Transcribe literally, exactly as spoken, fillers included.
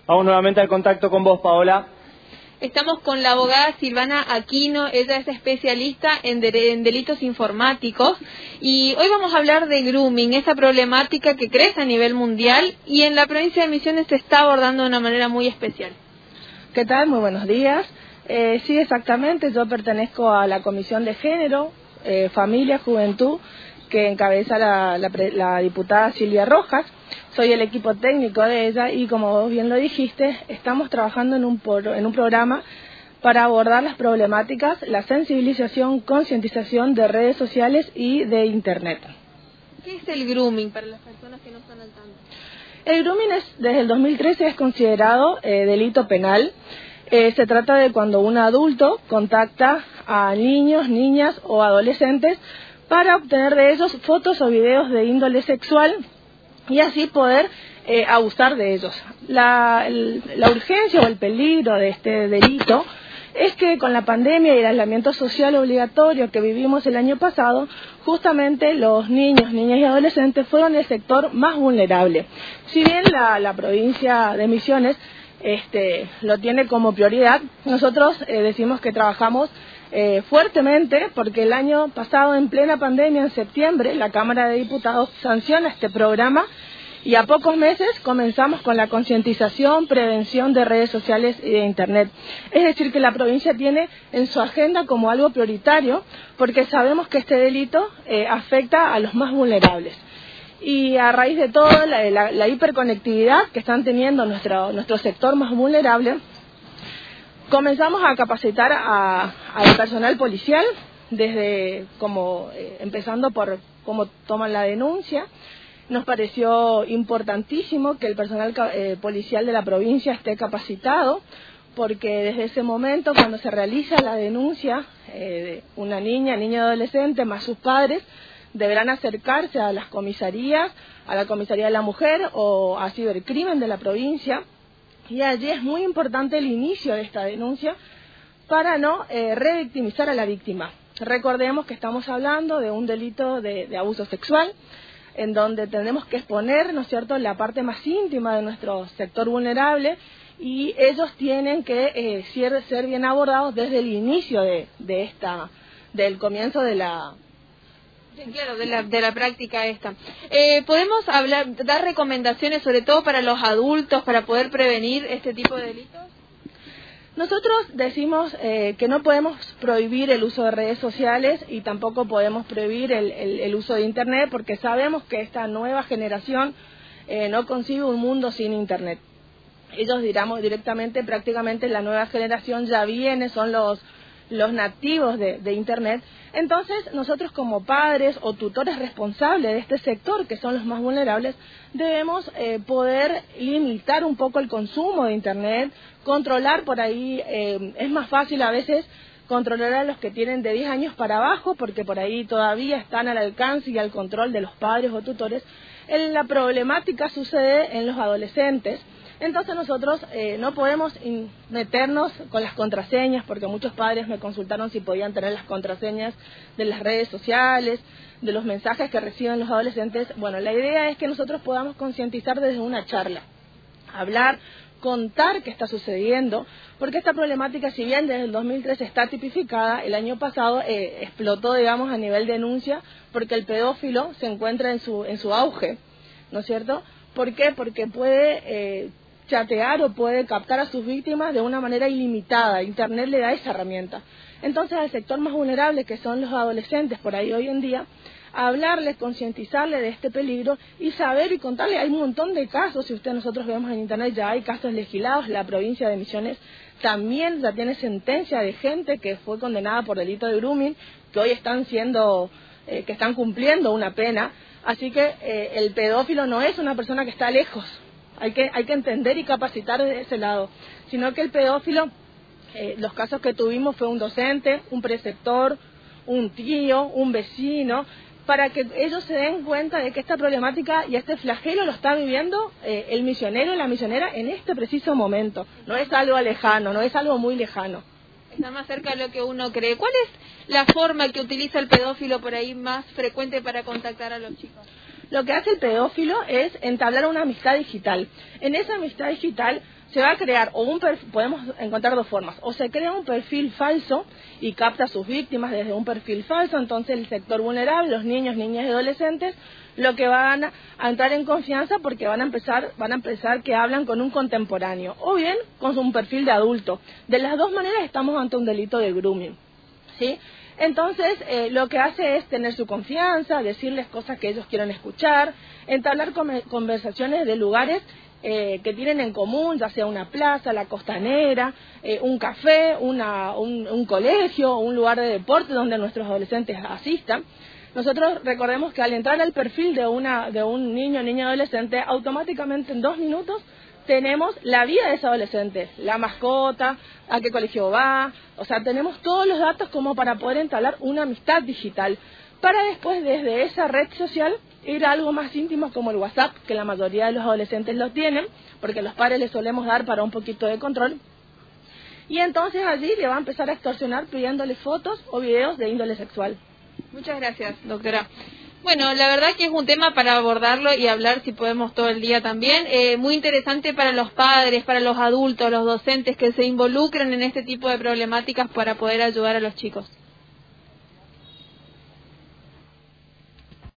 Vamos nuevamente al contacto con vos, Paola. Estamos con la abogada Silvana Aquino, ella es especialista en, de en delitos informáticos y hoy vamos a hablar de grooming, esa problemática que crece a nivel mundial y en la provincia de Misiones se está abordando de una manera muy especial. ¿Qué tal? Muy buenos días. Eh, sí, exactamente, yo pertenezco a la Comisión de Género, eh, Familia, Juventud, que encabeza la, la, la diputada Silvia Rojas. Soy el equipo técnico de ella y, como vos bien lo dijiste, estamos trabajando en un, por, en un programa para abordar las problemáticas, la sensibilización, concientización de redes sociales y de Internet. ¿Qué es el grooming para las personas que no están al tanto? El grooming es, desde el dos mil trece es considerado eh, delito penal. Eh, se trata de cuando un adulto contacta a niños, niñas o adolescentes para obtener de ellos fotos o videos de índole sexual y así poder eh, abusar de ellos. La, el, la urgencia o el peligro de este delito es que con la pandemia y el aislamiento social obligatorio que vivimos el año pasado, justamente los niños, niñas y adolescentes fueron el sector más vulnerable. Si bien la, la provincia de Misiones este, lo tiene como prioridad, nosotros eh, decimos que trabajamos Eh, fuertemente porque el año pasado, en plena pandemia, en septiembre, la Cámara de Diputados sanciona este programa y a pocos meses comenzamos con la concientización, prevención de redes sociales y de Internet. Es decir, que la provincia tiene en su agenda como algo prioritario porque sabemos que este delito eh, afecta a los más vulnerables. Y a raíz de todo, la, la, la hiperconectividad que están teniendo nuestro, nuestro sector más vulnerable, comenzamos a capacitar al personal policial, desde como eh, empezando por cómo toman la denuncia. Nos pareció importantísimo que el personal eh, policial de la provincia esté capacitado, porque desde ese momento, cuando se realiza la denuncia eh, de una niña, niño adolescente, más sus padres, deberán acercarse a las comisarías, a la comisaría de la mujer o a cibercrimen de la provincia. Y allí es muy importante el inicio de esta denuncia para no eh, revictimizar a la víctima. Recordemos que estamos hablando de un delito de, de abuso sexual, en donde tenemos que exponer, ¿no es cierto?, la parte más íntima de nuestro sector vulnerable y ellos tienen que eh, ser, ser bien abordados desde el inicio de, de esta, del comienzo de la... Sí, claro, de la, de la práctica esta. Eh, ¿Podemos hablar, dar recomendaciones sobre todo para los adultos para poder prevenir este tipo de delitos? Nosotros decimos eh, que no podemos prohibir el uso de redes sociales y tampoco podemos prohibir el, el, el uso de Internet porque sabemos que esta nueva generación eh, no concibe un mundo sin Internet. Ellos, digamos, directamente, prácticamente la nueva generación ya viene, son los... los nativos de, de Internet. Entonces, nosotros como padres o tutores responsables de este sector, que son los más vulnerables, debemos eh, poder limitar un poco el consumo de Internet, controlar por ahí, eh, es más fácil a veces controlar a los que tienen de diez años para abajo, porque por ahí todavía están al alcance y al control de los padres o tutores. En la problemática sucede en los adolescentes. Entonces nosotros eh, no podemos meternos con las contraseñas, porque muchos padres me consultaron si podían tener las contraseñas de las redes sociales, de los mensajes que reciben los adolescentes. Bueno, la idea es que nosotros podamos concientizar desde una charla, hablar, contar qué está sucediendo, porque esta problemática, si bien desde el dos mil tres está tipificada, el año pasado eh, explotó, digamos, a nivel denuncia, porque el pedófilo se encuentra en su, en su auge, ¿no es cierto? ¿Por qué? Porque puede... Eh, chatear o puede captar a sus víctimas de una manera ilimitada. Internet le da esa herramienta. Entonces, al sector más vulnerable, que son los adolescentes por ahí hoy en día, hablarles, concientizarles de este peligro y saber y contarles. Hay un montón de casos, si usted nosotros vemos en Internet, ya hay casos legislados. La provincia de Misiones también ya tiene sentencia de gente que fue condenada por delito de grooming, que hoy están siendo, eh, que están cumpliendo una pena. Así que eh, el pedófilo no es una persona que está lejos. Hay que, hay que entender y capacitar de ese lado, sino que el pedófilo, eh, los casos que tuvimos fue un docente, un preceptor, un tío, un vecino, para que ellos se den cuenta de que esta problemática y este flagelo lo está viviendo eh, el misionero y la misionera en este preciso momento. No es algo lejano, no es algo muy lejano. Está más cerca de lo que uno cree. ¿Cuál es la forma que utiliza el pedófilo por ahí más frecuente para contactar a los chicos? Lo que hace el pedófilo es entablar una amistad digital. En esa amistad digital se va a crear, o un perfil, podemos encontrar dos formas, o se crea un perfil falso y capta a sus víctimas desde un perfil falso, entonces el sector vulnerable, los niños, niñas y adolescentes, lo que van a entrar en confianza porque van a empezar, van a empezar que hablan con un contemporáneo, o bien con un perfil de adulto. De las dos maneras estamos ante un delito de grooming, ¿sí? Entonces, eh, lo que hace es tener su confianza, decirles cosas que ellos quieren escuchar, entablar conversaciones de lugares eh, que tienen en común, ya sea una plaza, la costanera, eh, un café, una, un, un colegio, un lugar de deporte donde nuestros adolescentes asistan. Nosotros recordemos que al entrar al perfil de, una, de un niño o niña adolescente, automáticamente en dos minutos tenemos la vida de ese adolescente, la mascota, a qué colegio va, o sea, tenemos todos los datos como para poder entablar una amistad digital, para después desde esa red social ir a algo más íntimo como el WhatsApp, que la mayoría de los adolescentes lo tienen, porque los padres les solemos dar para un poquito de control, y entonces allí le va a empezar a extorsionar pidiéndole fotos o videos de índole sexual. Muchas gracias, doctora. Bueno, la verdad que es un tema para abordarlo y hablar si podemos todo el día también. Eh, muy interesante para los padres, para los adultos, los docentes que se involucren en este tipo de problemáticas para poder ayudar a los chicos.